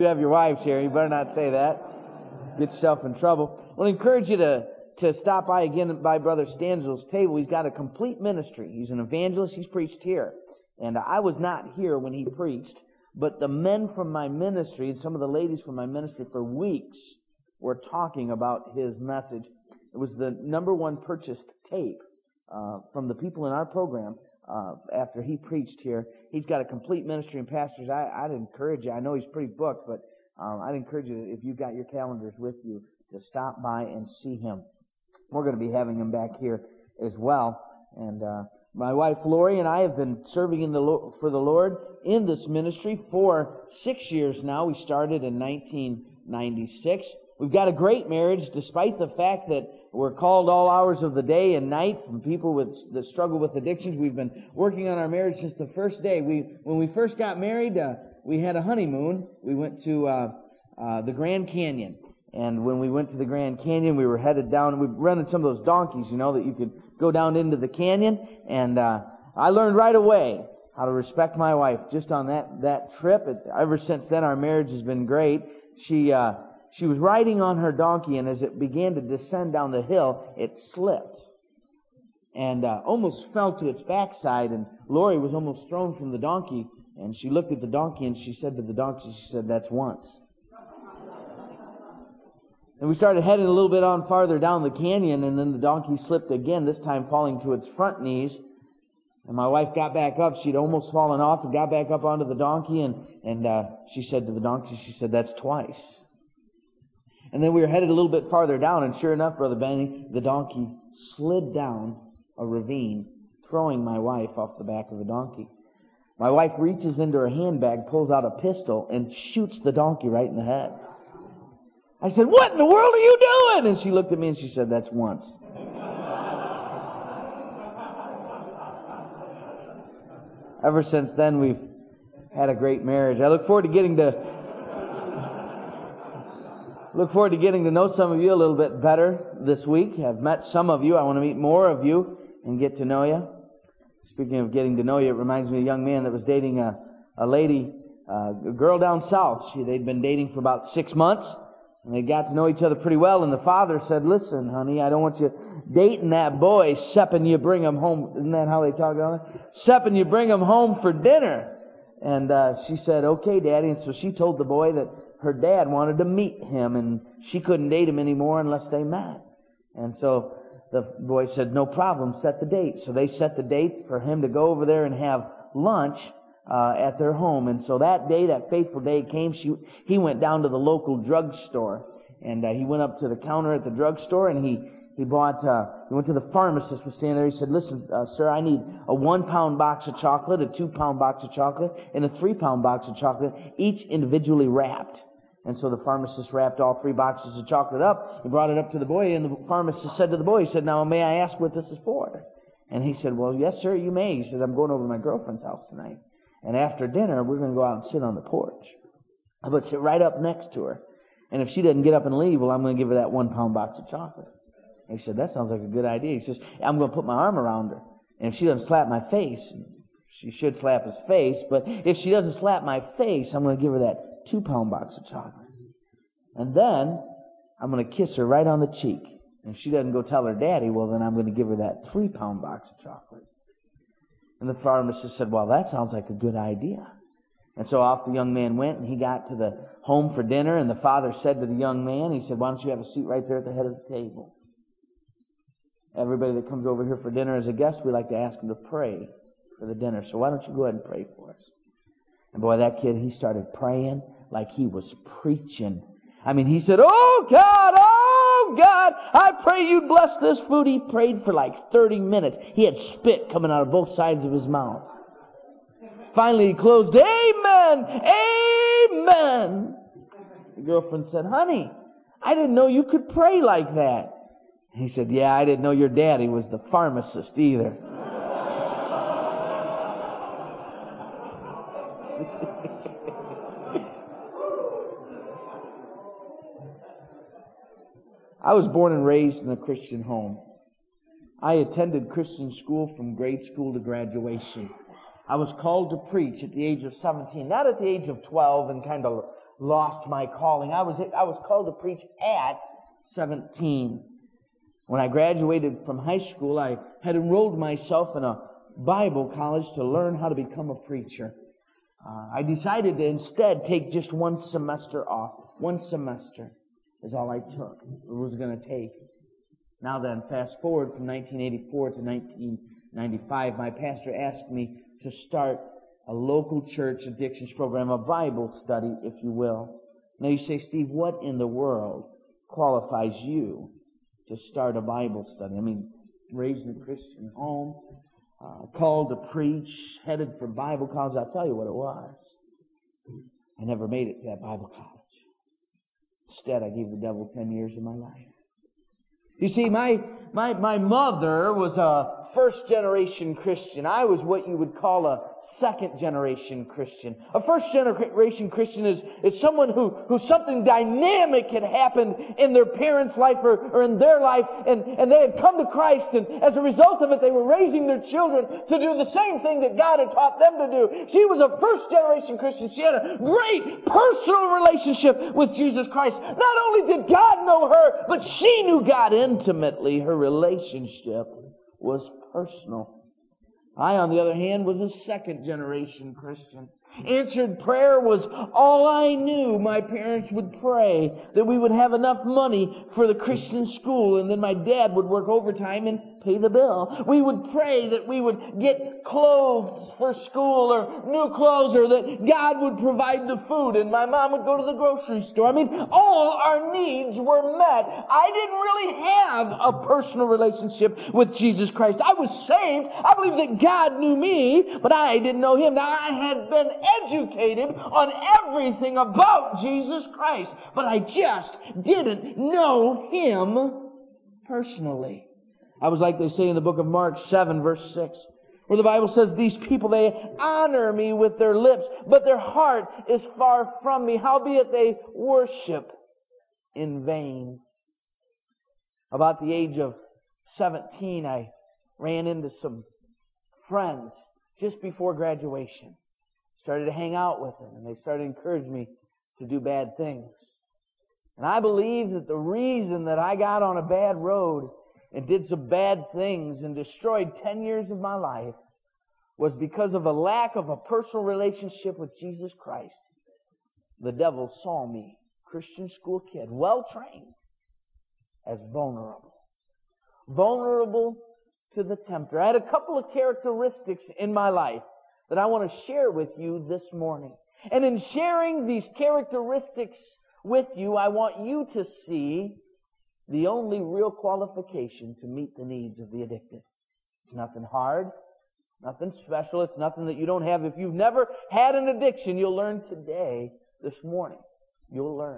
You have your wives here. You better not say that. Get yourself in trouble. I want to encourage you to stop by again by Brother Stangel's table. He's got a complete ministry. He's an evangelist. He's preached here. And I was not here when he preached, but the men from my ministry and some of the ladies from my ministry for weeks were talking about his message. It was the number one purchased tape from the people in our program after he preached here. He's got a complete ministry, and pastors, I'd encourage you. I know he's pretty booked, but I'd encourage you, if you've got your calendars with you, to stop by and see him. We're going to be having him back here as well. And my wife Lori and I have been serving for the Lord in this ministry for 6 years now. We started in 1996. We've got a great marriage, despite the fact that we're called all hours of the day and night from people that struggle with addictions. We've been working on our marriage since the first day. When we first got married, we had a honeymoon. We went to the Grand Canyon. And when we went to the Grand Canyon, we were headed down. We rented some of those donkeys, that you could go down into the canyon. And I learned right away how to respect my wife just on that trip. Ever since then, our marriage has been great. She was riding on her donkey, and as it began to descend down the hill, it slipped and almost fell to its backside. And Lori was almost thrown from the donkey. And she looked at the donkey, and she said to the donkey, she said, "That's once." And we started heading a little bit on farther down the canyon, and then the donkey slipped again, this time falling to its front knees. And my wife got back up. She'd almost fallen off and got back up onto the donkey, and she said to the donkey, she said, "That's twice." And then we were headed a little bit farther down, and sure enough, Brother Benny, the donkey slid down a ravine, throwing my wife off the back of the donkey. My wife reaches into her handbag, pulls out a pistol, and shoots the donkey right in the head. I said, "What in the world are you doing?" And she looked at me and she said, "That's once." Ever since then, we've had a great marriage. I look forward to getting to know some of you a little bit better this week. I've met some of you. I want to meet more of you and get to know you. Speaking of getting to know you, it reminds me of a young man that was dating a lady, a girl down south. They'd been dating for about 6 months. And they got to know each other pretty well, and the father said, "Listen, honey, I don't want you dating that boy, excepting you bring him home." Isn't that how they talk about it? "Excepting you bring him home for dinner." And she said, "Okay, Daddy." And so she told the boy that her dad wanted to meet him, and she couldn't date him anymore unless they met. And so the boy said, "No problem, set the date." So they set the date for him to go over there and have lunch at their home. And so that day, that fateful day came. He went down to the local drugstore, and he went up to the counter at the drugstore, and he went to the pharmacist, was standing there. He said, "Listen, sir, I need a 1-pound box of chocolate, a 2-pound box of chocolate, and a 3-pound box of chocolate, each individually wrapped." And so the pharmacist wrapped all 3 boxes of chocolate up. He brought it up to the boy, and the pharmacist said to the boy, he said, "Now, may I ask what this is for?" And he said, "Well, yes, sir, you may." He said, "I'm going over to my girlfriend's house tonight. And after dinner, we're going to go out and sit on the porch. I'm going to sit right up next to her. And if she doesn't get up and leave, well, I'm going to give her that 1-pound box of chocolate." And he said, "That sounds like a good idea." He says, "I'm going to put my arm around her. And if she doesn't slap my face," she should slap his face, but if she doesn't slap my face, I'm going to give her that 2-pound box of chocolate. And then I'm going to kiss her right on the cheek. And if she doesn't go tell her daddy, well, then I'm going to give her that 3-pound box of chocolate." And the pharmacist said, "Well, that sounds like a good idea." And so off the young man went, and he got to the home for dinner, and the father said to the young man, he said, "Why don't you have a seat right there at the head of the table? Everybody that comes over here for dinner as a guest, we like to ask them to pray for the dinner. So why don't you go ahead and pray for us?" And boy, that kid, he started praying like he was preaching. I mean, he said, "Oh God, I pray you bless this food." He prayed for like 30 minutes. He had spit coming out of both sides of his mouth. Finally, he closed, "Amen, amen." The girlfriend said, "Honey, I didn't know you could pray like that." He said, "Yeah, I didn't know your daddy was the pharmacist either." I was born and raised in a Christian home. I attended Christian school from grade school to graduation. I was called to preach at the age of 17, not at the age of 12 and kind of lost my calling. I was called to preach at 17. When I graduated from high school, I had enrolled myself in a Bible college to learn how to become a preacher. I decided to instead take just one semester off. One semester is all I took. It was going to take. Now then, fast forward from 1984 to 1995, my pastor asked me to start a local church addictions program, a Bible study, if you will. Now you say, Steve, what in the world qualifies you to start a Bible study? I mean, raised in a Christian home, called to preach, headed for Bible college. I'll tell you what it was. I never made it to that Bible college. Instead, I gave the devil 10 years of my life. You see, my mother was a first-generation Christian. I was what you would call a second-generation Christian. A first-generation Christian is someone who something dynamic had happened in their parents' life or in their life, and they had come to Christ, and as a result of it, they were raising their children to do the same thing that God had taught them to do. She was a first-generation Christian. She had a great personal relationship with Jesus Christ. Not only did God know her, but she knew God intimately. Her relationship was personal. I, on the other hand, was a second-generation Christian. Answered prayer was all I knew. My parents would pray that we would have enough money for the Christian school, and then my dad would work overtime and pay the bill. We would pray that we would get clothes for school or new clothes, or that God would provide the food, and my mom would go to the grocery store. I mean, all our needs were met. I didn't really have a personal relationship with Jesus Christ. I was saved. I believe that God knew me, but I didn't know Him. Now, I had been educated on everything about Jesus Christ, but I just didn't know Him personally. I was like they say in the book of Mark 7, verse 6, where the Bible says, these people, they honor me with their lips, but their heart is far from me. Howbeit they worship in vain. About the age of 17, I ran into some friends just before graduation. Started to hang out with them, and they started to encourage me to do bad things. And I believe that the reason that I got on a bad road and did some bad things and destroyed 10 years of my life was because of a lack of a personal relationship with Jesus Christ. The devil saw me, Christian school kid, well-trained, as vulnerable. Vulnerable to the tempter. I had a couple of characteristics in my life that I want to share with you this morning. And in sharing these characteristics with you, I want you to see the only real qualification to meet the needs of the addicted. It's nothing hard, nothing special. It's nothing that you don't have. If you've never had an addiction, you'll learn today, this morning. You'll learn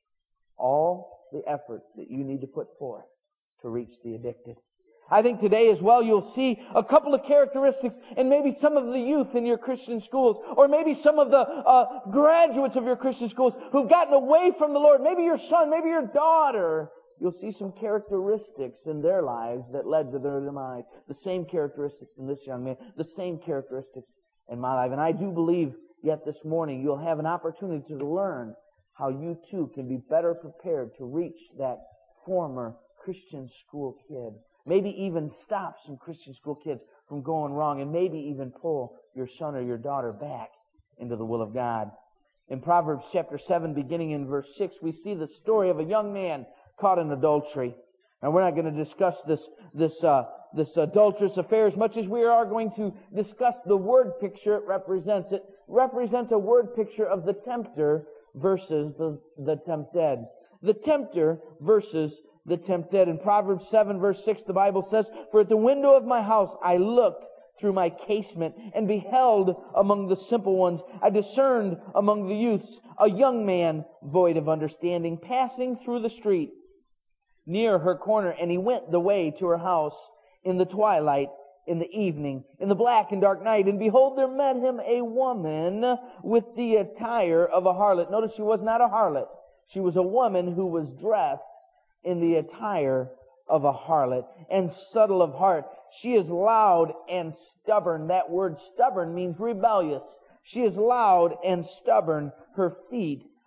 all the efforts that you need to put forth to reach the addicted. I think today as well you'll see a couple of characteristics, and maybe some of the youth in your Christian schools, or maybe some of the graduates of your Christian schools who've gotten away from the Lord, maybe your son, maybe your daughter. You'll see some characteristics in their lives that led to their demise. The same characteristics in this young man, the same characteristics in my life. And I do believe yet this morning you'll have an opportunity to learn how you too can be better prepared to reach that former Christian school kid. Maybe even stop some Christian school kids from going wrong, and maybe even pull your son or your daughter back into the will of God. In Proverbs chapter 7, beginning in verse 6, we see the story of a young man caught in adultery. And we're not going to discuss this adulterous affair as much as we are going to discuss the word picture it represents. It represents a word picture of the tempter versus the tempted. The tempter versus the tempted. In Proverbs 7 verse 6, the Bible says, "For at the window of my house I looked through my casement, and beheld among the simple ones, I discerned among the youths a young man void of understanding, passing through the street near her corner, and he went the way to her house in the twilight, in the evening, in the black and dark night, and behold, there met him a woman with the attire of a harlot." Notice she was not a harlot. She was a woman who was dressed in the attire of a harlot, and subtle of heart. She is loud and stubborn. That word stubborn means rebellious. She is loud and stubborn. Her feet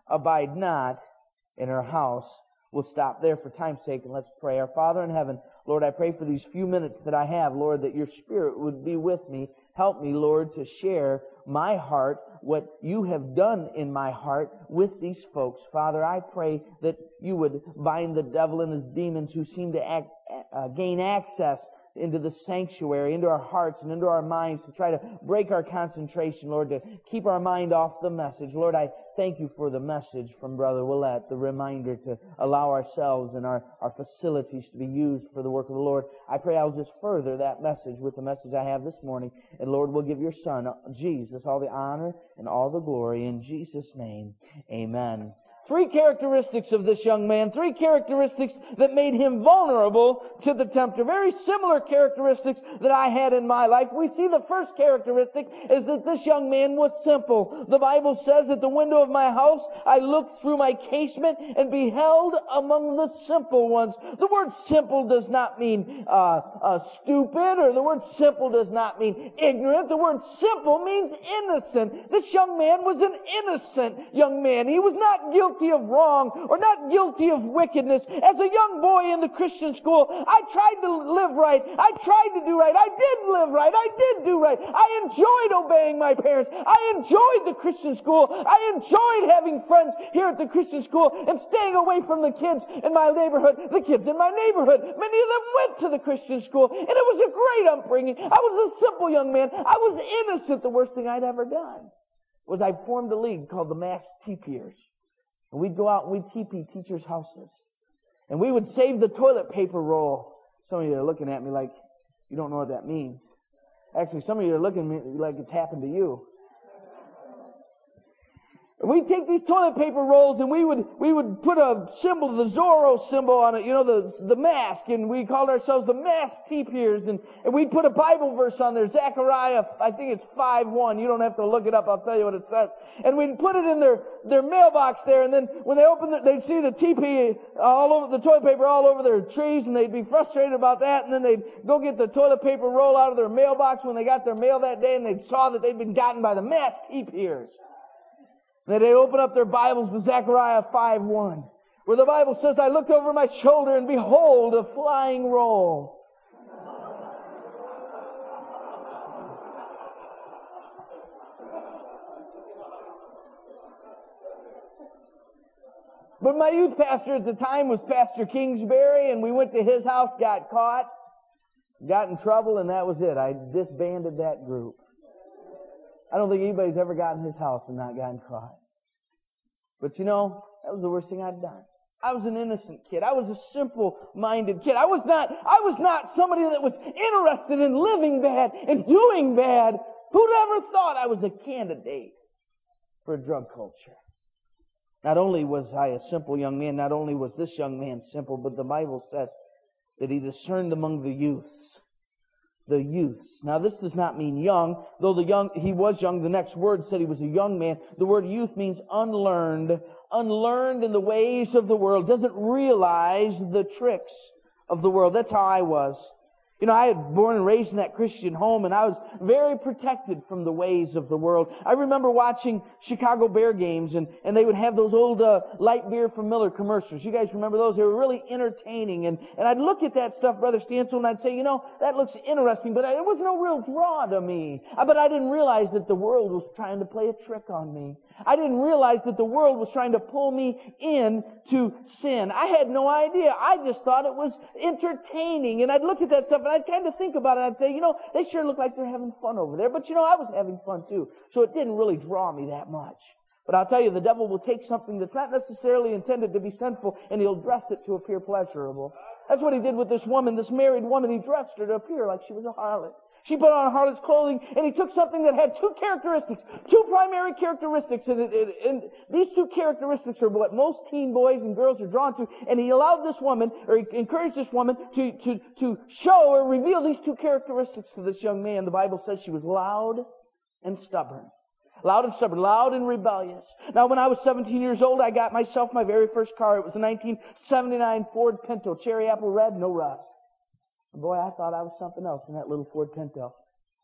abide not in her house. We'll stop there for time's sake and let's pray. Our Father in heaven, Lord, I pray for these few minutes that I have, Lord, that your Spirit would be with me. Help me, Lord, to share my heart, what you have done in my heart with these folks. Father, I pray that you would bind the devil and his demons who seem to gain access into the sanctuary, into our hearts and into our minds to try to break our concentration, Lord, to keep our mind off the message. Lord, I thank you for the message from Brother Willett, the reminder to allow ourselves and our facilities to be used for the work of the Lord. I pray I'll just further that message with the message I have this morning. And Lord, we'll give your Son, Jesus, all the honor and all the glory. In Jesus' name, amen. 3 characteristics of this young man, 3 characteristics that made him vulnerable to the tempter. Very similar characteristics that I had in my life. We see the first characteristic is that this young man was simple. The Bible says, at the window of my house, I looked through my casement and beheld among the simple ones. The word simple does not mean stupid, or the word simple does not mean ignorant. The word simple means innocent. This young man was an innocent young man. He was not guilty of wrong or not guilty of wickedness. As a young boy in the Christian school, I tried to live right. I tried to do right. I did live right. I did do right. I enjoyed obeying my parents. I enjoyed the Christian school. I enjoyed having friends here at the Christian school and staying away from the kids in my neighborhood. The kids in my neighborhood, many of them went to the Christian school, and it was a great upbringing. I was a simple young man. I was innocent. The worst thing I'd ever done was I formed a league called the Mass Teepeers. And we'd go out and we'd teepee teachers' houses. And we would save the toilet paper roll. Some of you are looking at me like you don't know what that means. Actually, some of you are looking at me like it's happened to you. We'd take these toilet paper rolls and we would put a symbol, the Zorro symbol on it, the mask, and we called ourselves the Mass Teepeers, and we'd put a Bible verse on there, Zechariah, I think it's 5:1. You don't have to look it up, I'll tell you what it says. And we'd put it in their mailbox there, and then when they opened it, they'd see the teepee all over, the toilet paper all over their trees, and they'd be frustrated about that, and then they'd go get the toilet paper roll out of their mailbox when they got their mail that day, and they saw that they'd been gotten by the Mass Teepeers. Then they open up their Bibles to Zechariah 5:1, where the Bible says, I looked over my shoulder and behold a flying roll. But my youth pastor at the time was Pastor Kingsbury, and we went to his house, got caught, got in trouble, and that was it. I disbanded that group. I don't think anybody's ever gotten his house and not gotten caught. But that was the worst thing I'd done. I was an innocent kid. I was a simple-minded kid. I was not somebody that was interested in living bad and doing bad. Who'd ever thought I was a candidate for a drug culture? Not only was I a simple young man, not only was this young man simple, but the Bible says that he discerned among the youths. The youths. Now this does not mean young, though he was young. The next word said he was a young man. The word youth means unlearned. Unlearned in the ways of the world. Doesn't realize the tricks of the world. That's how I was. I had born and raised in that Christian home, and I was very protected from the ways of the world. I remember watching Chicago Bear games, and they would have those old light beer from Miller commercials. You guys remember those? They were really entertaining. And I'd look at that stuff, Brother Stancil, and I'd say, that looks interesting, but it was no real draw to me. But I didn't realize that the world was trying to play a trick on me. I didn't realize that the world was trying to pull me into sin. I had no idea. I just thought it was entertaining. And I'd look at that stuff and I'd kind of think about it. I'd say, they sure look like they're having fun over there. But I was having fun too. So it didn't really draw me that much. But I'll tell you, the devil will take something that's not necessarily intended to be sinful and he'll dress it to appear pleasurable. That's what he did with this woman, this married woman. He dressed her to appear like she was a harlot. She put on harlot's clothing, and he took something that had two primary characteristics, and these 2 characteristics are what most teen boys and girls are drawn to, and he allowed this woman, or he encouraged this woman to show or reveal these 2 characteristics to this young man. The Bible says she was loud and stubborn. Loud and stubborn, loud and rebellious. Now, when I was 17 years old, I got myself my very first car. It was a 1979 Ford Pinto, cherry apple red, no rust. Boy, I thought I was something else in that little Ford Pinto.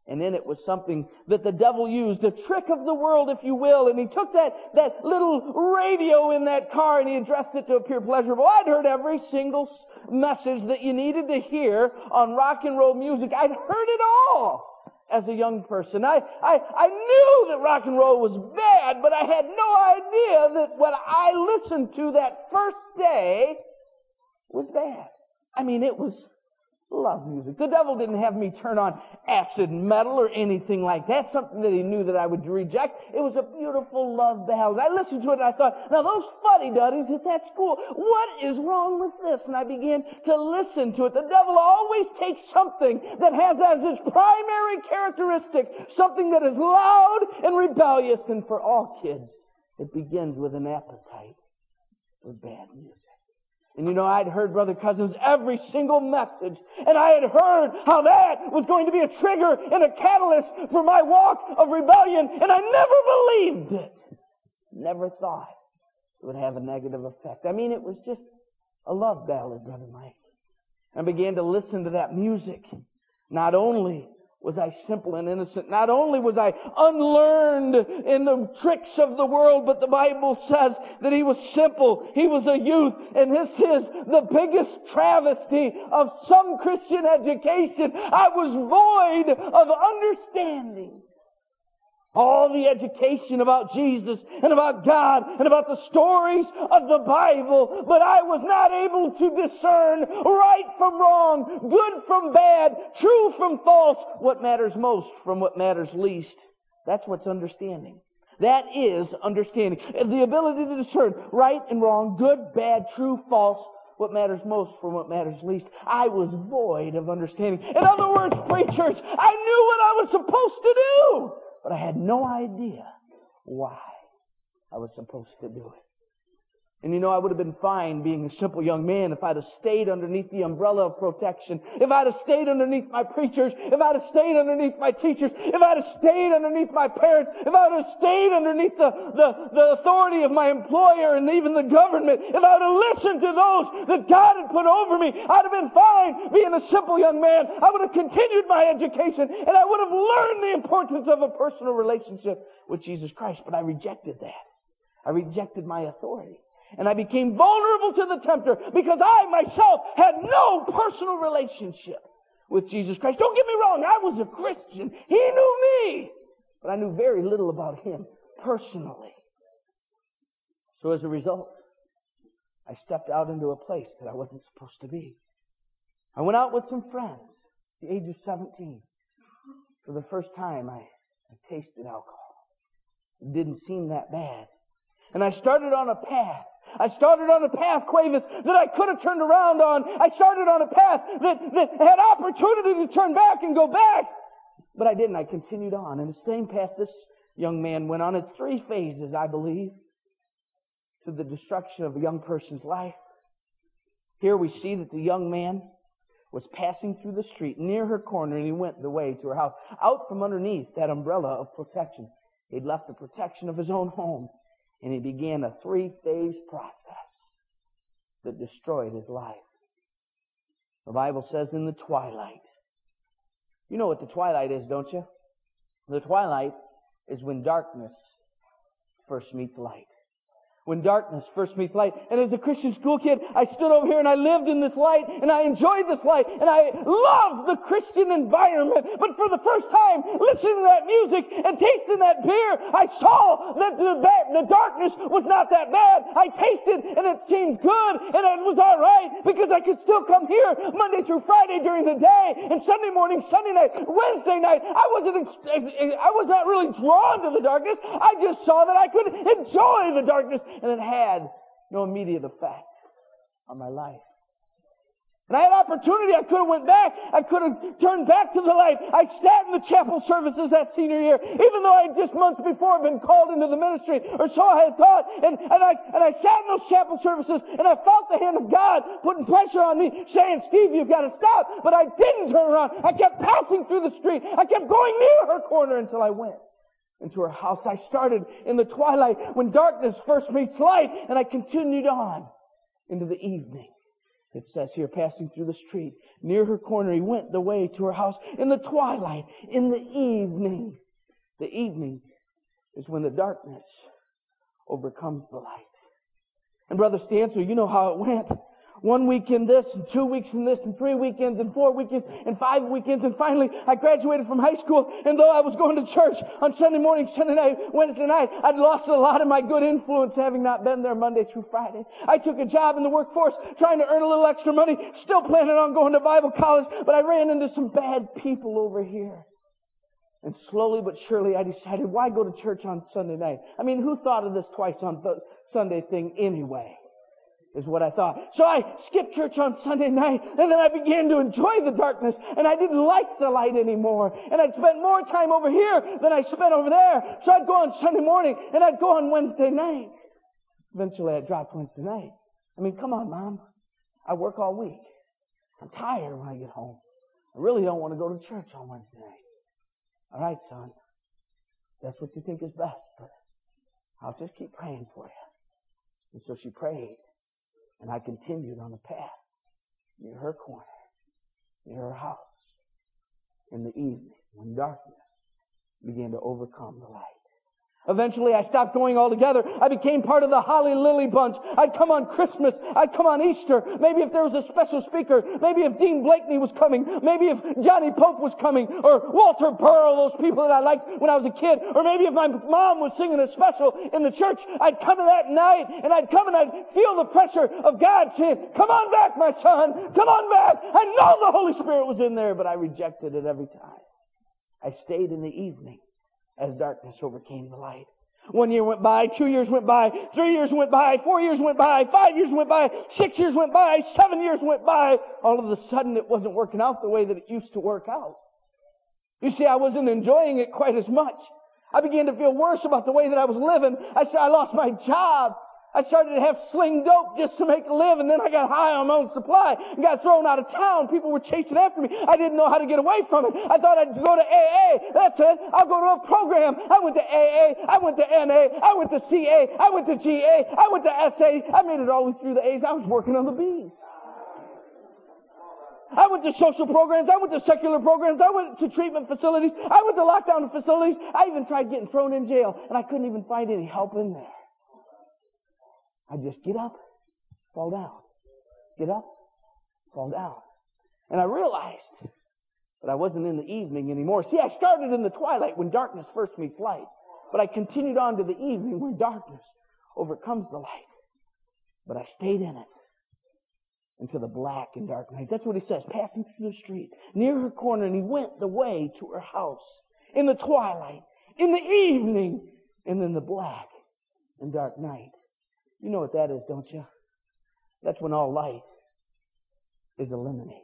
And in it was something that the devil used, a trick of the world, if you will. And he took that little radio in that car and he addressed it to appear pleasurable. I'd heard every single message that you needed to hear on rock and roll music. I'd heard it all as a young person. I knew that rock and roll was bad, but I had no idea that what I listened to that first day was bad. I mean, it was love music. The devil didn't have me turn on acid metal or anything like that, something that he knew that I would reject. It was a beautiful love ballad. I listened to it and I thought, now those fuddy-duddies at that school, what is wrong with this? And I began to listen to it. The devil always takes something that has as its primary characteristic something that is loud and rebellious. And for all kids, it begins with an appetite for bad music. And you know, I'd heard, Brother Cousins, every single message, and I had heard how that was going to be a trigger and a catalyst for my walk of rebellion, and I never believed it. Never thought it would have a negative effect. I mean, it was just a love ballad, Brother Mike. I began to listen to that music. Not only was I simple and innocent, not only was I unlearned in the tricks of the world, but the Bible says that he was simple, he was a youth, and this is the biggest travesty of some Christian education. I was void of understanding. All the education about Jesus and about God and about the stories of the Bible, but I was not able to discern right from wrong, good from bad, true from false, what matters most from what matters least. That's what's understanding. That is understanding. The ability to discern right and wrong, good, bad, true, false, what matters most from what matters least. I was void of understanding. In other words, preachers, I knew what I was supposed to do, but I had no idea why I was supposed to do it. And you know, I would have been fine being a simple young man if I'd have stayed underneath the umbrella of protection, if I'd have stayed underneath my preachers, if I'd have stayed underneath my teachers, if I'd have stayed underneath my parents, if I'd have stayed underneath the authority of my employer and even the government, if I'd have listened to those that God had put over me, I'd have been fine being a simple young man. I would have continued my education and I would have learned the importance of a personal relationship with Jesus Christ. But I rejected that. I rejected my authority. And I became vulnerable to the tempter because I myself had no personal relationship with Jesus Christ. Don't get me wrong, I was a Christian. He knew me. But I knew very little about Him personally. So as a result, I stepped out into a place that I wasn't supposed to be. I went out with some friends at the age of 17. For the first time, I tasted alcohol. It didn't seem that bad. And I started on a path. I started on a path, Cuevas, that I could have turned around on. I started on a path that had opportunity to turn back and go back. But I didn't. I continued on. And the same path this young man went on. It's 3 phases, I believe, to the destruction of a young person's life. Here we see that the young man was passing through the street near her corner, and he went the way to her house. Out from underneath that umbrella of protection, he'd left the protection of his own home. And he began a 3-phase process that destroyed his life. The Bible says in the twilight. You know what the twilight is, don't you? The twilight is when darkness first meets light. When darkness first meets light. And as a Christian school kid, I stood over here and I lived in this light and I enjoyed this light and I loved the Christian environment. But for the first time, listening to that music and tasting that beer, I saw that the darkness was not that bad. I tasted and it seemed good and it was all right because I could still come here Monday through Friday during the day and Sunday morning, Sunday night, Wednesday night. I was not really drawn to the darkness. I just saw that I could enjoy the darkness. And it had no immediate effect on my life. And I had opportunity. I could have went back. I could have turned back to the light. I sat in the chapel services that senior year, even though I had just months before been called into the ministry, or so I had thought. And I sat in those chapel services, and I felt the hand of God putting pressure on me, saying, Steve, you've got to stop. But I didn't turn around. I kept passing through the street. I kept going near her corner until I went into her house. I started in the twilight when darkness first meets light, and I continued on into the evening. It says here, passing through the street, near her corner, he went the way to her house in the twilight, in the evening. The evening is when the darkness overcomes the light. And Brother Stansel, you know how it went. 1 weekend this, and 2 weeks in this, and 3 weekends, and 4 weekends, and 5 weekends, and finally I graduated from high school, and though I was going to church on Sunday morning, Sunday night, Wednesday night, I'd lost a lot of my good influence having not been there Monday through Friday. I took a job in the workforce trying to earn a little extra money, still planning on going to Bible college, but I ran into some bad people over here. And slowly but surely I decided, why go to church on Sunday night? I mean, who thought of this twice on Sunday thing anyway? Is what I thought. So I skipped church on Sunday night, and then I began to enjoy the darkness, and I didn't like the light anymore. And I'd spent more time over here than I spent over there. So I'd go on Sunday morning, and I'd go on Wednesday night. Eventually I dropped Wednesday night. I mean, come on, Mom. I work all week. I'm tired when I get home. I really don't want to go to church on Wednesday night. All right, son. That's what you think is best, but I'll just keep praying for you. And so she prayed. And I continued on the path near her corner, near her house, in the evening when darkness began to overcome the light. Eventually, I stopped going altogether. I became part of the Holly Lily bunch. I'd come on Christmas. I'd come on Easter. Maybe if there was a special speaker. Maybe if Dean Blakeney was coming. Maybe if Johnny Pope was coming. Or Walter Pearl, those people that I liked when I was a kid. Or maybe if my mom was singing a special in the church, I'd come to that night, and I'd come and I'd feel the pressure of God saying, come on back, my son. Come on back. I know the Holy Spirit was in there, but I rejected it every time. I stayed in the evening as darkness overcame the light. 1 year went by, 2 years went by, 3 years went by, 4 years went by, 5 years went by, 6 years went by, 7 years went by. All of a sudden it wasn't working out the way that it used to work out. You see, I wasn't enjoying it quite as much. I began to feel worse about the way that I was living. I lost my job. I started to have sling dope just to make a live, and then I got high on my own supply and got thrown out of town. People were chasing after me. I didn't know how to get away from it. I thought I'd go to AA. That's it. I'll go to a program. I went to AA. I went to NA. I went to CA. I went to GA. I went to SA. I made it all the way through the A's. I was working on the B's. I went to social programs. I went to secular programs. I went to treatment facilities. I went to lockdown facilities. I even tried getting thrown in jail, and I couldn't even find any help in there. I just get up, fall down. Get up, fall down. And I realized that I wasn't in the evening anymore. See, I started in the twilight when darkness first meets light. But I continued on to the evening when darkness overcomes the light. But I stayed in it into the black and dark night. That's what he says, passing through the street, near her corner, and he went the way to her house in the twilight, in the evening, and in the black and dark night. You know what that is, don't you? That's when all light is eliminated.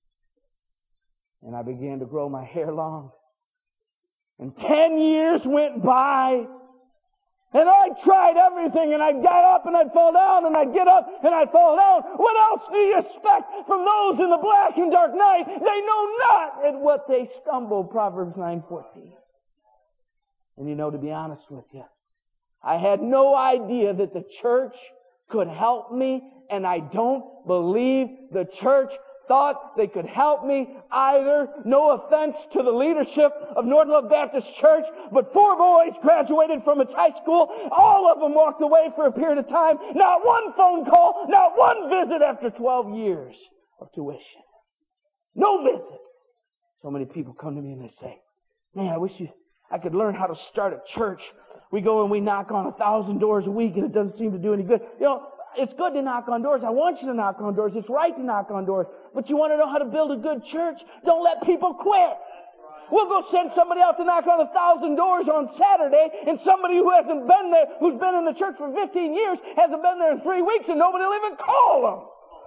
And I began to grow my hair long. And 10 years went by. And I tried everything, and I'd get up and I'd fall down, and I'd get up and I'd fall down. What else do you expect from those in the black and dark night? They know not at what they stumble, Proverbs 9:14. And you know, to be honest with you, I had no idea that the church could help me, and I don't believe the church thought they could help me either. No offense to the leadership of North Love Baptist Church, but 4 boys graduated from its high school. All of them walked away for a period of time. Not one phone call, not one visit after 12 years of tuition. No visit. So many people come to me and they say, man, I wish I could learn how to start a church. We go and we knock on 1,000 doors a week and it doesn't seem to do any good. You know, it's good to knock on doors. I want you to knock on doors. It's right to knock on doors. But you want to know how to build a good church? Don't let people quit. We'll go send somebody out to knock on 1,000 doors on Saturday, and somebody who hasn't been there, who's been in the church for 15 years, hasn't been there in 3 weeks, and nobody will even call them.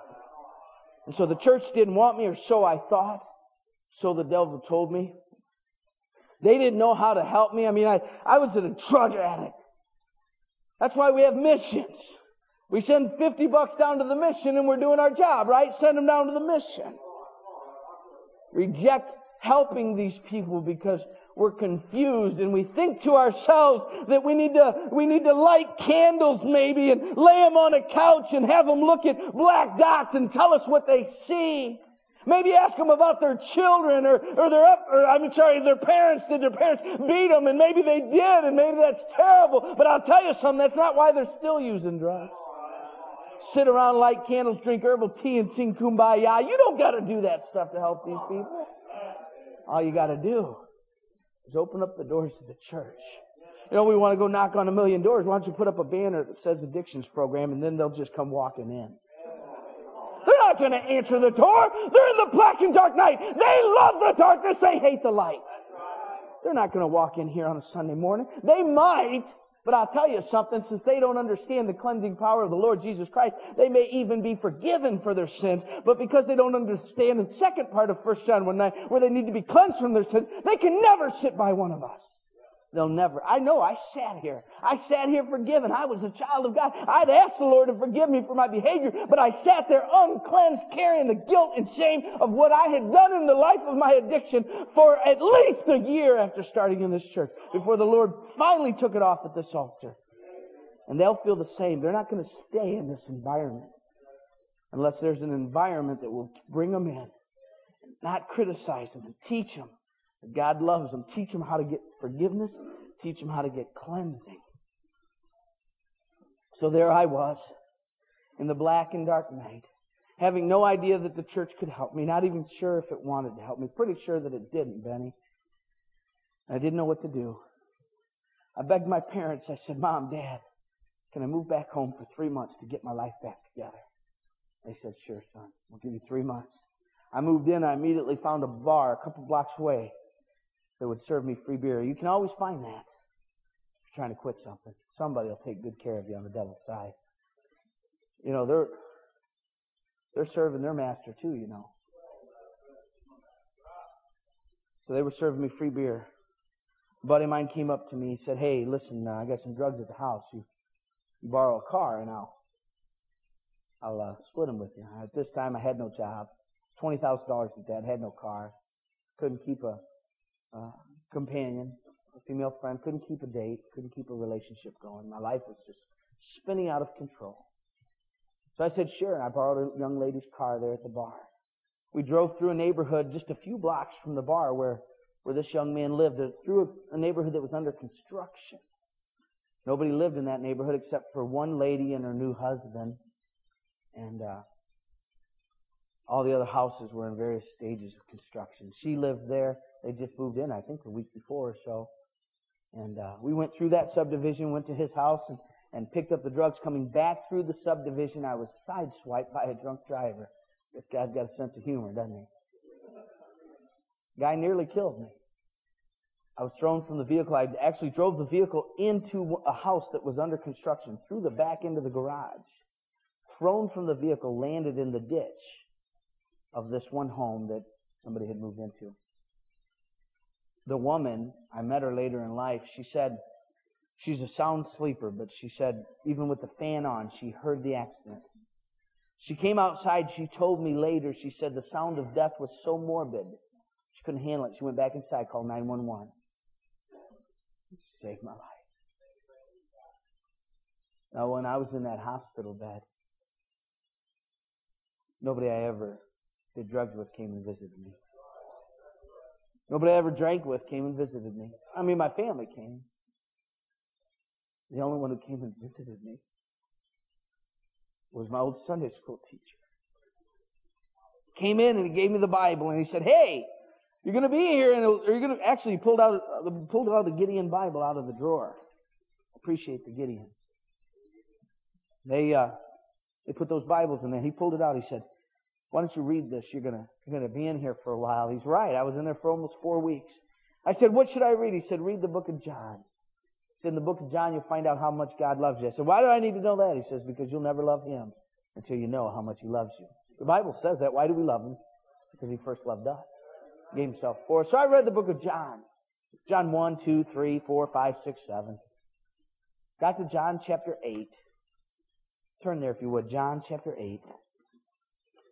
And so the church didn't want me, or so I thought. So the devil told me. They didn't know how to help me. I mean, I was a drug addict. That's why we have missions. We send $50 down to the mission and we're doing our job, right? Send them down to the mission. Reject helping these people because we're confused and we think to ourselves that we need to light candles maybe and lay them on a couch and have them look at black dots and tell us what they see. Maybe ask them about their children or their parents. Did their parents beat them? And maybe they did, and maybe that's terrible. But I'll tell you something, that's not why they're still using drugs. Sit around, light candles, drink herbal tea, and sing Kumbaya. You don't got to do that stuff to help these people. All you got to do is open up the doors to the church. You know, we want to go knock on 1,000,000 doors. Why don't you put up a banner that says Addictions Program, and then they'll just come walking in. They're not going to answer the door. They're in the black and dark night. They love the darkness. They hate the light. They're not going to walk in here on a Sunday morning. They might, but I'll tell you something. Since they don't understand the cleansing power of the Lord Jesus Christ, they may even be forgiven for their sins. But because they don't understand the second part of 1 John 1:9, where they need to be cleansed from their sins, they can never sit by one of us. They'll never. I know, I sat here. I sat here forgiven. I was a child of God. I'd asked the Lord to forgive me for my behavior, but I sat there uncleansed, carrying the guilt and shame of what I had done in the life of my addiction for at least a year after starting in this church, before the Lord finally took it off at this altar. And they'll feel the same. They're not going to stay in this environment unless there's an environment that will bring them in, not criticize them, and teach them that God loves them. Teach them how to get forgiveness. Teach them how to get cleansing. So there I was in the black and dark night, having no idea that the church could help me, not even sure if it wanted to help me. Pretty sure that it didn't, Benny. I didn't know what to do. I begged my parents. I said, Mom, Dad, can I move back home for 3 months to get my life back together? They said, sure, son. We'll give you 3 months. I moved in. I immediately found a bar a couple blocks away that would serve me free beer. You can always find that if you're trying to quit something. Somebody will take good care of you on the devil's side. You know, they're serving their master too, you know. So they were serving me free beer. A buddy of mine came up to me. He said, hey, listen, I got some drugs at the house. You borrow a car and I'll split them with you. At this time, I had no job. $20,000 in debt. Had no car. Couldn't keep a companion, a female friend. Couldn't keep a date. Couldn't keep a relationship going. My life was just spinning out of control. So I said, sure. And I borrowed a young lady's car there at the bar. We drove through a neighborhood just a few blocks from the bar where this young man lived, through a neighborhood that was under construction. Nobody lived in that neighborhood except for one lady and her new husband. And all the other houses were in various stages of construction. She lived there. They just moved in, I think, the week before or so. And we went through that subdivision, went to his house, and picked up the drugs. Coming back through the subdivision, I was sideswiped by a drunk driver. This guy's got a sense of humor, doesn't he? Guy nearly killed me. I was thrown from the vehicle. I actually drove the vehicle into a house that was under construction, through the back into the garage. Thrown from the vehicle, landed in the ditch of this one home that somebody had moved into. The woman, I met her later in life, she said, she's a sound sleeper, but she said, even with the fan on, she heard the accident. She came outside, she told me later, she said the sound of death was so morbid, she couldn't handle it. She went back inside, called 911. She saved my life. Now, when I was in that hospital bed, nobody I ever did drugs with came and visited me. Nobody I ever drank with came and visited me. I mean, my family came. The only one who came and visited me was my old Sunday school teacher. Came in and he gave me the Bible and he said, hey, you're going to be here, and you're going to actually pulled out the Gideon Bible out of the drawer. Appreciate the Gideon. They put those Bibles in there. He pulled it out. He said, why don't you read this? You're gonna be in here for a while. He's right. I was in there for almost 4 weeks. I said, what should I read? He said, read the book of John. He said, in the book of John, you'll find out how much God loves you. I said, why do I need to know that? He says, because you'll never love Him until you know how much He loves you. The Bible says that. Why do we love Him? Because He first loved us. He gave Himself for us. So I read the book of John. John 1, 2, 3, 4, 5, 6, 7. Got to John chapter 8. Turn there if you would. John chapter 8.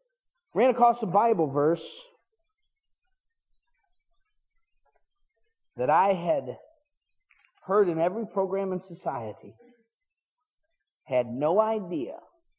Ran across a Bible verse that I had heard in every program in society. Had no idea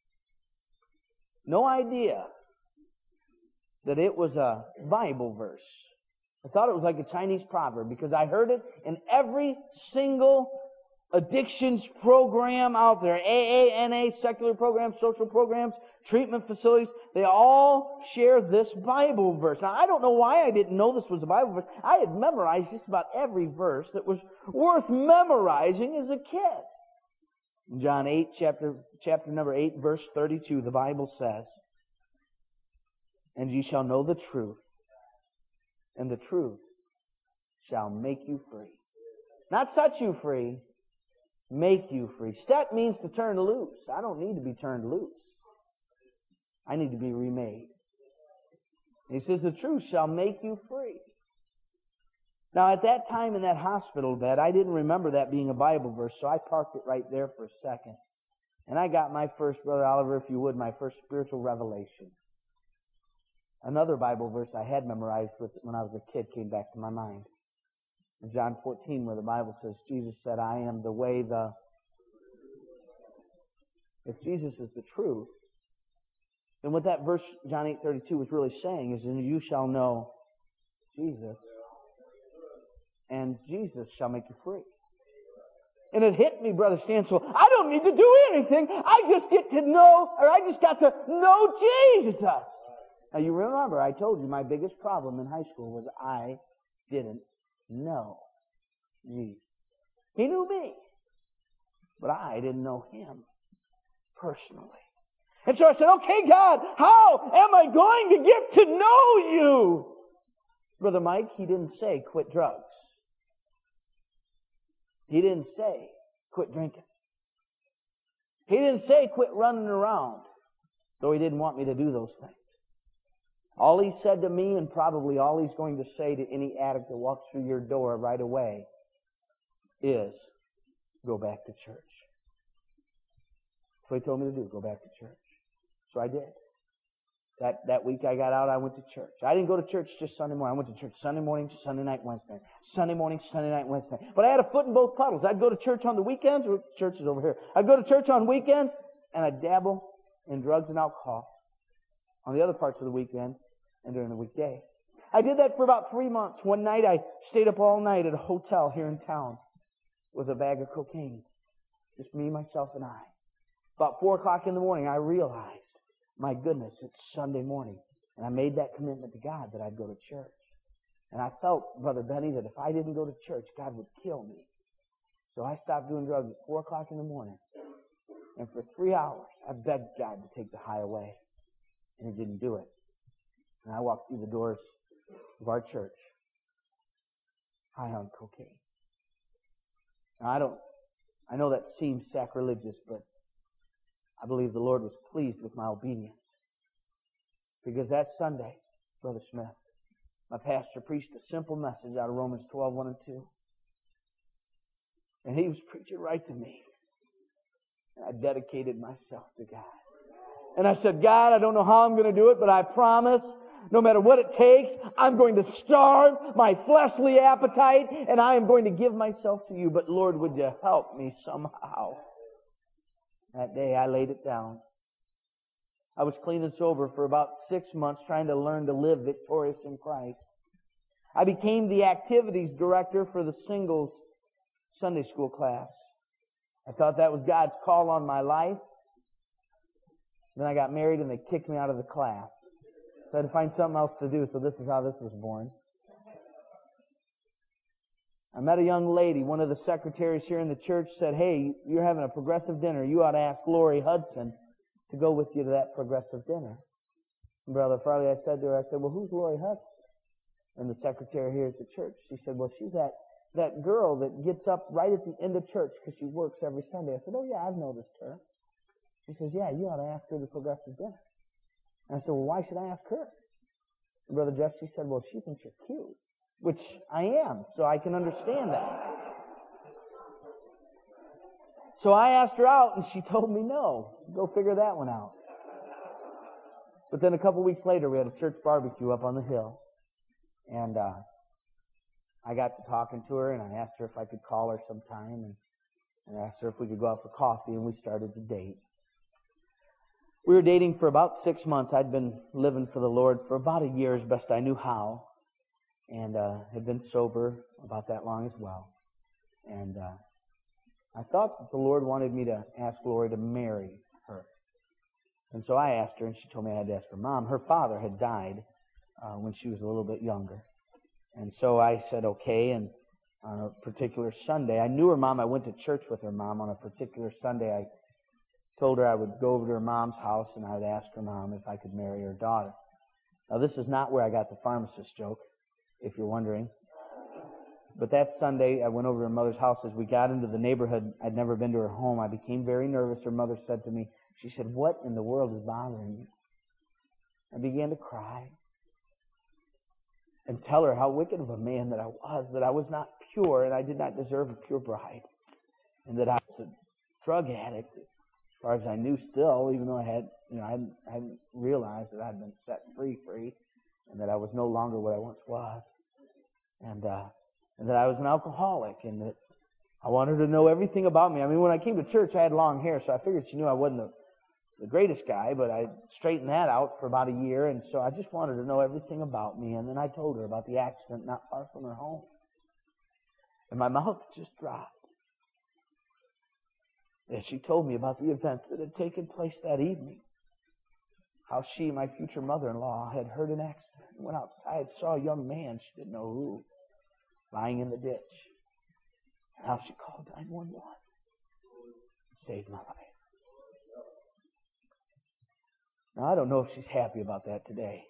that it was a Bible verse. I thought it was like a Chinese proverb because I heard it in every single addictions program out there. AA, NA, secular programs, social programs, treatment facilities. They all share this Bible verse. Now, I don't know why I didn't know this was a Bible verse. I had memorized just about every verse that was worth memorizing as a kid. In John 8, chapter number 8, verse 32, the Bible says, "And ye shall know the truth, and the truth shall make you free." Not set you free, make you free. Set means to turn loose. I don't need to be turned loose. I need to be remade. And he says, the truth shall make you free. Now, at that time in that hospital bed, I didn't remember that being a Bible verse, so I parked it right there for a second. And I got my first, Brother Oliver, if you would, my first spiritual revelation. Another Bible verse I had memorized when I was a kid came back to my mind. In John 14, where the Bible says, Jesus said, I am the way, If Jesus is the truth, then what that verse, John 8:32, was really saying is, and you shall know Jesus, and Jesus shall make you free. And it hit me, Brother Stansel, I don't need to do anything. I just got to know Jesus. Now you remember, I told you my biggest problem in high school was I didn't know Jesus. He knew me, but I didn't know Him personally. And so I said, okay, God, how am I going to get to know You? Brother Mike, He didn't say quit drugs. He didn't say quit drinking. He didn't say quit running around, though He didn't want me to do those things. All He said to me, and probably all He's going to say to any addict that walks through your door right away, is go back to church. That's what He told me to do, go back to church. So I did. That week I got out, I went to church. I didn't go to church just Sunday morning. I went to church Sunday morning, Sunday night, Wednesday. Sunday morning, Sunday night, Wednesday. But I had a foot in both puddles. I'd go to church on the weekends, or church is over here. I'd go to church on weekends, and I'd dabble in drugs and alcohol on the other parts of the weekend and during the weekday. I did that for about 3 months. One night I stayed up all night at a hotel here in town with a bag of cocaine. Just me, myself, and I. About 4 o'clock in the morning, I realized, my goodness, it's Sunday morning. And I made that commitment to God that I'd go to church. And I felt, Brother Benny, that if I didn't go to church, God would kill me. So I stopped doing drugs at 4 o'clock in the morning. And for 3 hours, I begged God to take the high away. And He didn't do it. And I walked through the doors of our church high on cocaine. Now, I know that seems sacrilegious, but I believe the Lord was pleased with my obedience. Because that Sunday, Brother Smith, my pastor preached a simple message out of Romans 12:1 and 2. And he was preaching right to me. And I dedicated myself to God. And I said, God, I don't know how I'm going to do it, but I promise, no matter what it takes, I'm going to starve my fleshly appetite, and I am going to give myself to You. But Lord, would You help me somehow? That day I laid it down. I was clean and sober for about 6 months, trying to learn to live victorious in Christ. I became the activities director for the singles Sunday school class. I thought that was God's call on my life. Then I got married and they kicked me out of the class. So I had to find something else to do, so this is how this was born. I met a young lady. One of the secretaries here in the church said, hey, you're having a progressive dinner. You ought to ask Lori Hudson to go with you to that progressive dinner. And Brother Farley, I said to her, well, who's Lori Hudson? And the secretary here at the church, she said, well, she's that girl that gets up right at the end of church because she works every Sunday. I said, oh, yeah, I've noticed her. She says, yeah, you ought to ask her to progressive dinner. And I said, well, why should I ask her? And Brother Jeff, she said, well, she thinks you're cute. Which I am, so I can understand that. So I asked her out, and she told me no. Go figure that one out. But then a couple weeks later, we had a church barbecue up on the hill. And I got to talking to her, and I asked her if I could call her sometime, and I asked her if we could go out for coffee, and we started to date. We were dating for about 6 months. I'd been living for the Lord for about a year as best I knew how, and had been sober about that long as well. And I thought that the Lord wanted me to ask Lori to marry her. And so I asked her, and she told me I had to ask her mom. Her father had died when she was a little bit younger. And so I said, okay, and on a particular Sunday, I knew her mom. I went to church with her mom. On a particular Sunday, I told her I would go over to her mom's house and I would ask her mom if I could marry her daughter. Now, this is not where I got the pharmacist joke, if you're wondering. But that Sunday, I went over to her mother's house. As we got into the neighborhood, I'd never been to her home. I became very nervous. Her mother said to me, she said, "What in the world is bothering you?" I began to cry and tell her how wicked of a man that I was not pure, and I did not deserve a pure bride, and that I was a drug addict, as far as I knew still, even though I hadn't realized that I'd been set free, and that I was no longer what I once was, and that I was an alcoholic, and that I wanted her to know everything about me. I mean, when I came to church, I had long hair, so I figured she knew I wasn't the greatest guy, but I straightened that out for about a year, and so I just wanted to know everything about me. And then I told her about the accident not far from her home. And my mouth just dropped as she told me about the events that had taken place that evening. How she, my future mother-in-law, had heard an accident, went outside, saw a young man, she didn't know who, lying in the ditch. And how she called 911. Saved my life. Now, I don't know if she's happy about that today.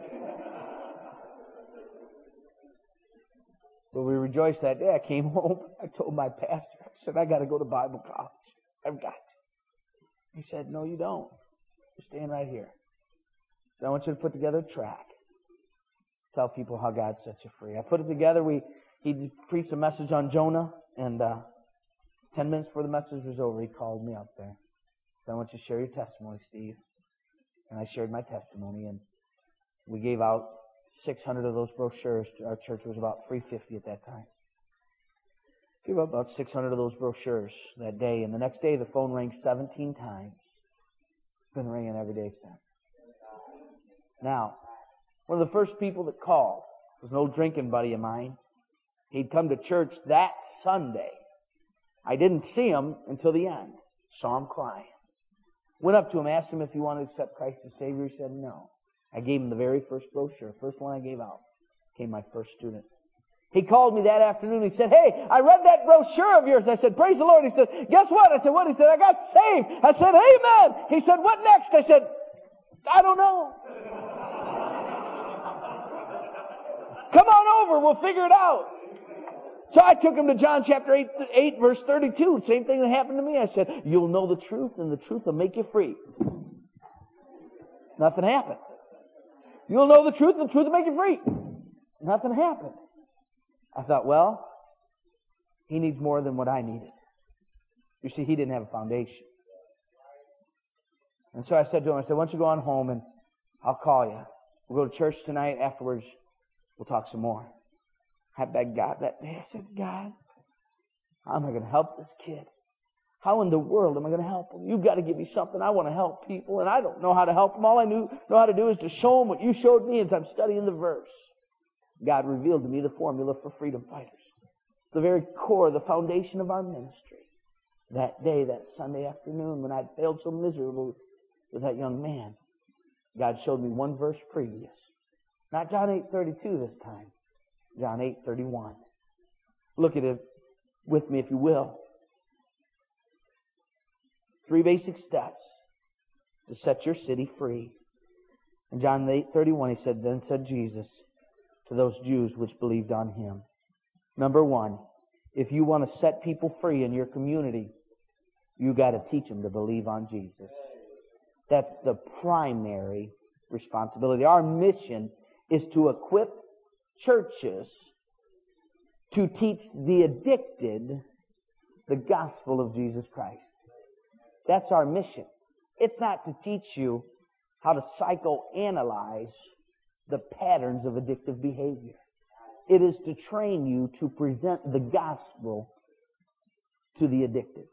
But we rejoiced that day. I came home. I told my pastor, I said, I got to go to Bible college. I've got to. He said, no, you don't. You're staying right here. So I want you to put together a track. Tell people how God set you free. I put it together. He preached a message on Jonah, and 10 minutes before the message was over, he called me up there. So I want you to share your testimony, Steve. And I shared my testimony, and we gave out 600 of those brochures. Our church was about 350 at that time. Gave out about 600 of those brochures that day, and the next day the phone rang 17 times. It's been ringing every day since. Now, one of the first people that called was an old drinking buddy of mine. He'd come to church that Sunday. I didn't see him until the end. Saw him crying. Went up to him, asked him if he wanted to accept Christ as Savior. He said no. I gave him the very first brochure, first one I gave out. Became my first student. He called me that afternoon. He said, hey, I read that brochure of yours. I said, praise the Lord. He said, guess what? I said, what? He said, I got saved. I said, amen. He said, what next? I said, I don't know. Come on over. We'll figure it out. So I took him to John chapter 8 verse 32. Same thing that happened to me. I said, you'll know the truth, and the truth will make you free. Nothing happened. You'll know the truth, and the truth will make you free. Nothing happened. I thought, well, he needs more than what I needed. You see, he didn't have a foundation. And so I said to him, I said, why don't you go on home and I'll call you. We'll go to church tonight. Afterwards, we'll talk some more. I begged God that day. I said, God, how am I going to help this kid? How in the world am I going to help him? You've got to give me something. I want to help people, and I don't know how to help them. All I know how to do is to show them what you showed me as I'm studying the verse. God revealed to me the formula for freedom fighters. The very core, the foundation of our ministry. That day, that Sunday afternoon, when I'd failed so miserably with that young man, God showed me one verse previous. Not John 8:32 this time. John 8:31. Look at it with me, if you will. 3 basic steps to set your city free. In John 8:31, he said, then said Jesus to those Jews which believed on him. Number 1, if you want to set people free in your community, you got to teach them to believe on Jesus. That's the primary responsibility. Our mission is to equip churches to teach the addicted the gospel of Jesus Christ. That's our mission. It's not to teach you how to psychoanalyze the patterns of addictive behavior. It is to train you to present the gospel to the addicted.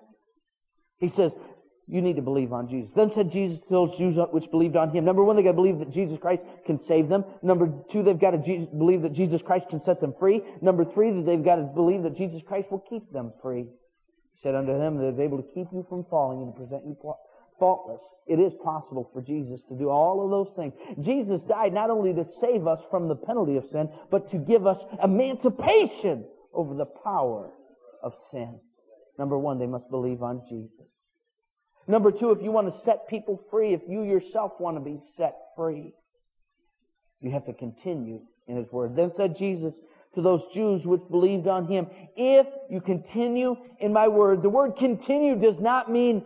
He says, you need to believe on Jesus. Then said Jesus to those Jews which believed on Him. Number one, they got to believe that Jesus Christ can save them. Number two, they've got to believe that Jesus Christ can set them free. Number three, that they've got to believe that Jesus Christ will keep them free. He said unto them that is able to keep you from falling and to present you faultless. It is possible for Jesus to do all of those things. Jesus died not only to save us from the penalty of sin, but to give us emancipation over the power of sin. Number one, they must believe on Jesus. Number two, if you want to set people free, if you yourself want to be set free, you have to continue in His Word. Then said Jesus to those Jews which believed on Him, if you continue in my Word. The word continue does not mean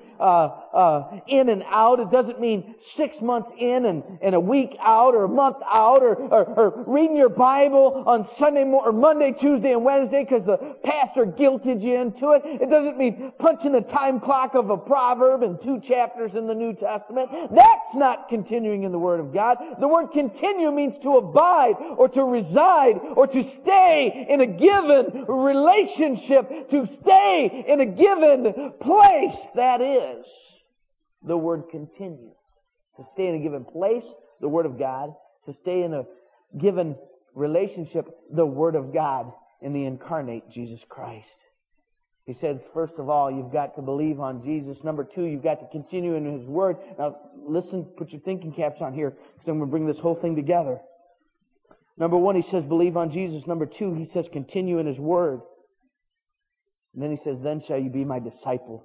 in and out. It doesn't mean 6 months in and a week out or a month out or reading your Bible on Sunday or Monday, Tuesday, and Wednesday because the pastor guilted you into it. It doesn't mean punching the time clock of a proverb and 2 chapters in the New Testament. That's not continuing in the Word of God. The word continue means to abide or to reside or to stay in a given relationship, to stay in a given place. That is the word continue. To stay in a given place, the Word of God. To stay in a given relationship, the Word of God in the incarnate Jesus Christ. He says, first of all, you've got to believe on Jesus. Number two, you've got to continue in His Word. Now, listen, put your thinking caps on here, because I'm going to bring this whole thing together. Number one, He says, believe on Jesus. Number two, He says, continue in His Word. And then He says, then shall you be my disciples.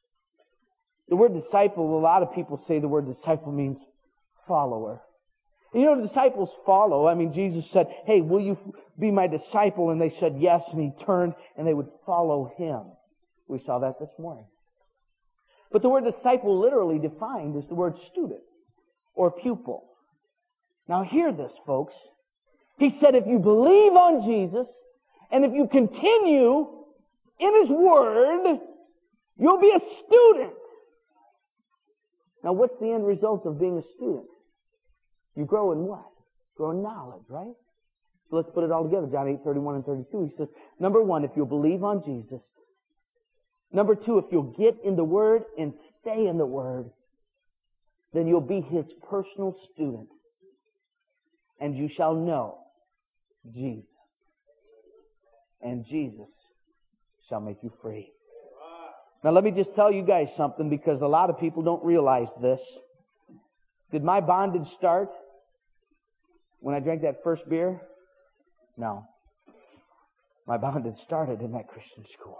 The word disciple, a lot of people say the word disciple means follower. And you know, disciples follow. I mean, Jesus said, hey, will you be my disciple? And they said yes, and He turned and they would follow Him. We saw that this morning. But the word disciple literally defined is the word student or pupil. Now hear this, folks. He said if you believe on Jesus and if you continue in His Word, you'll be a student. Now what's the end result of being a student? You grow in what? Grow in knowledge, right? So let's put it all together. John 8:31 and 32. He says, number one, if you'll believe on Jesus. Number two, if you'll get in the Word and stay in the Word, then you'll be His personal student. And you shall know Jesus. And Jesus shall make you free. Now let me just tell you guys something, because a lot of people don't realize this. Did my bondage start when I drank that first beer? No. My bondage started in that Christian school.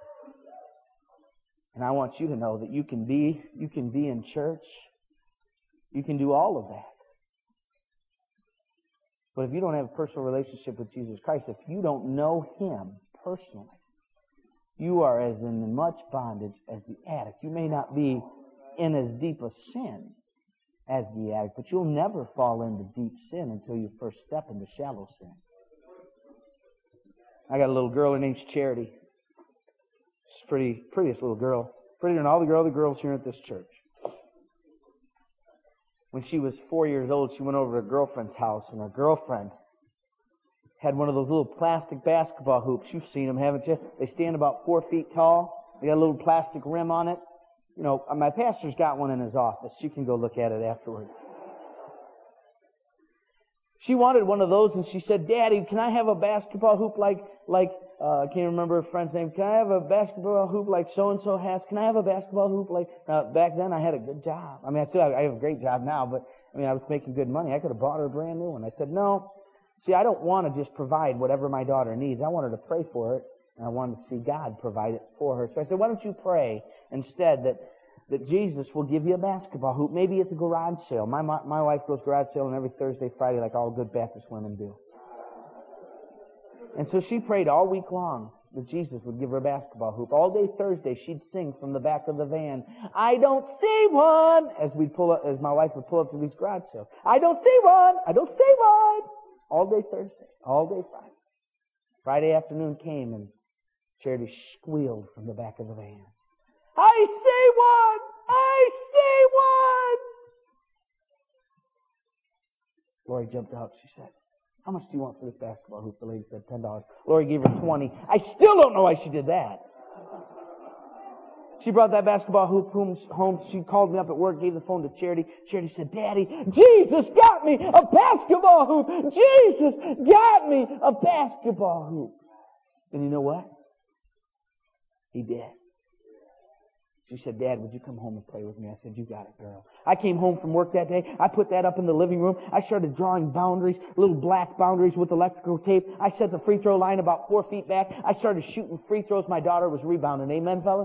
And I want you to know that you can be in church. You can do all of that. But if you don't have a personal relationship with Jesus Christ, if you don't know Him personally, you are as in much bondage as the addict. You may not be in as deep a sin as the addict, but you'll never fall into deep sin until you first step into shallow sin. I got a little girl, her name's Charity. She's prettiest little girl. Prettier than all the girls here at this church. When she was 4 years old, she went over to her girlfriend's house, and her girlfriend had one of those little plastic basketball hoops. You've seen them, haven't you? They stand about 4 feet tall. They got a little plastic rim on it. You know, my pastor's got one in his office. You can go look at it afterwards. She wanted one of those, and she said, Daddy, can I have a basketball hoop like I can't remember her friend's name. Can I have a basketball hoop like so-and-so has? Can I have a basketball hoop like... back then, I had a good job. I mean, I have a great job now, but I mean, I was making good money. I could have bought her a brand new one. I said, no. See, I don't want to just provide whatever my daughter needs. I want her to pray for it, and I want to see God provide it for her. So I said, why don't you pray instead that Jesus will give you a basketball hoop, maybe at the garage sale. My wife goes garage sailing every Thursday, Friday, like all good Baptist women do. And so she prayed all week long that Jesus would give her a basketball hoop. All day Thursday, she'd sing from the back of the van, I don't see one, as my wife would pull up to these garage sales. I don't see one, I don't see one. All day Thursday, all day Friday. Friday afternoon came and Charity squealed from the back of the van. I see one! I see one! Lori jumped out. She said, How much do you want for this basketball hoop? The lady said $10. Lori gave her $20. I still don't know why she did that. She brought that basketball hoop home. She called me up at work, gave the phone to Charity. Charity said, Daddy, Jesus got me a basketball hoop. Jesus got me a basketball hoop. And you know what? He did. She said, Dad, would you come home and play with me? I said, you got it, girl. I came home from work that day. I put that up in the living room. I started drawing boundaries, little black boundaries with electrical tape. I set the free throw line about 4 feet back. I started shooting free throws. My daughter was rebounding. Amen, fellas?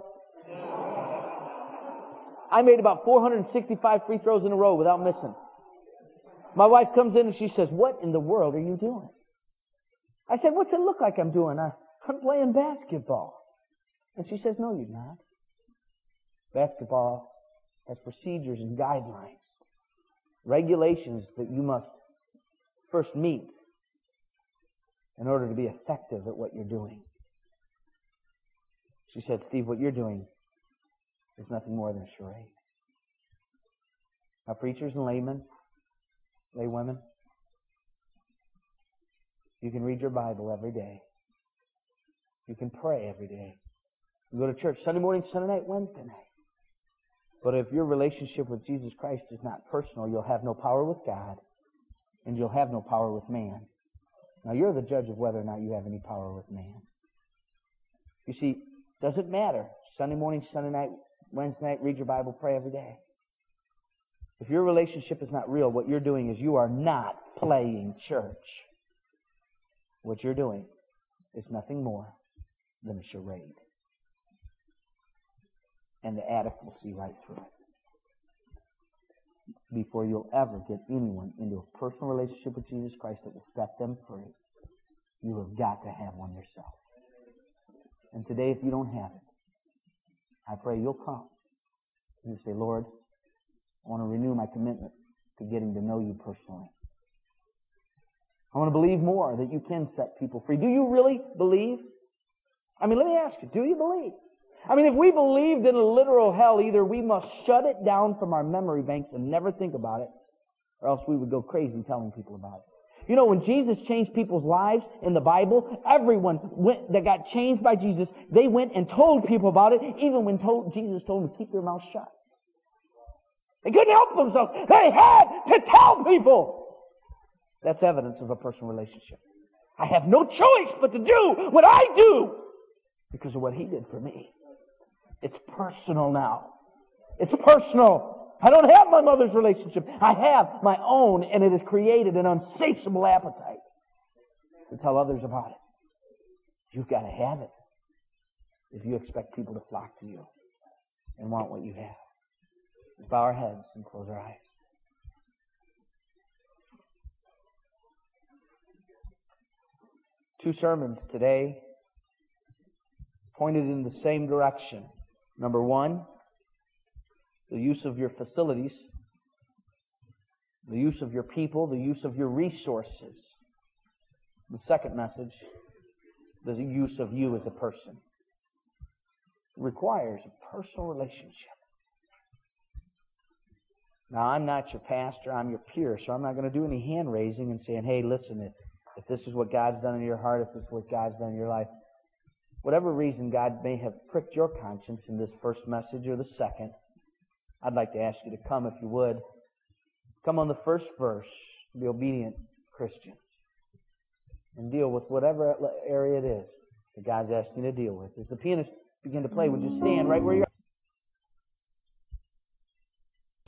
I made about 465 free throws in a row without missing. My wife comes in and she says, what in the world are you doing? I said, what's it look like I'm doing? I'm playing basketball. And she says, no, you're not. Basketball has procedures and guidelines, regulations that you must first meet in order to be effective at what you're doing. She said, Steve, what you're doing is nothing more than a charade. Now, preachers and laymen, laywomen, you can read your Bible every day. You can pray every day. You go to church Sunday morning, Sunday night, Wednesday night. But if your relationship with Jesus Christ is not personal, you'll have no power with God, and you'll have no power with man. Now, you're the judge of whether or not you have any power with man. You see, doesn't matter. Sunday morning, Sunday night, Wednesday night, read your Bible, pray every day. If your relationship is not real, what you're doing is you are not playing church. What you're doing is nothing more than a charade. And the addict will see right through it. Before you'll ever get anyone into a personal relationship with Jesus Christ that will set them free, you have got to have one yourself. And today, if you don't have it, I pray you'll come. You say, Lord, I want to renew my commitment to getting to know you personally. I want to believe more that you can set people free. Do you really believe? I mean, let me ask you, do you believe? I mean, if we believed in a literal hell, either we must shut it down from our memory banks and never think about it, or else we would go crazy telling people about it. You know, when Jesus changed people's lives in the Bible, everyone that got changed by Jesus, they went and told people about it, even when Jesus told them to keep their mouth shut. They couldn't help themselves. They had to tell people. That's evidence of a personal relationship. I have no choice but to do what I do because of what He did for me. It's personal now. It's personal. I don't have my mother's relationship. I have my own, and it has created an insatiable appetite to tell others about it. You've got to have it if you expect people to flock to you and want what you have. Let's bow our heads and close our eyes. Two sermons today pointed in the same direction. Number one, the use of your facilities, the use of your people, the use of your resources. The second message, the use of you as a person. It requires a personal relationship. Now, I'm not your pastor, I'm your peer, so I'm not going to do any hand raising and saying, hey, listen, if this is what God's done in your heart, if this is what God's done in your life, whatever reason God may have pricked your conscience in this first message or the second, I'd like to ask you to come if you would. Come on the first verse, be obedient Christians, and deal with whatever area it is that God's asking you to deal with. As the pianists begin to play, would you stand right where you're at?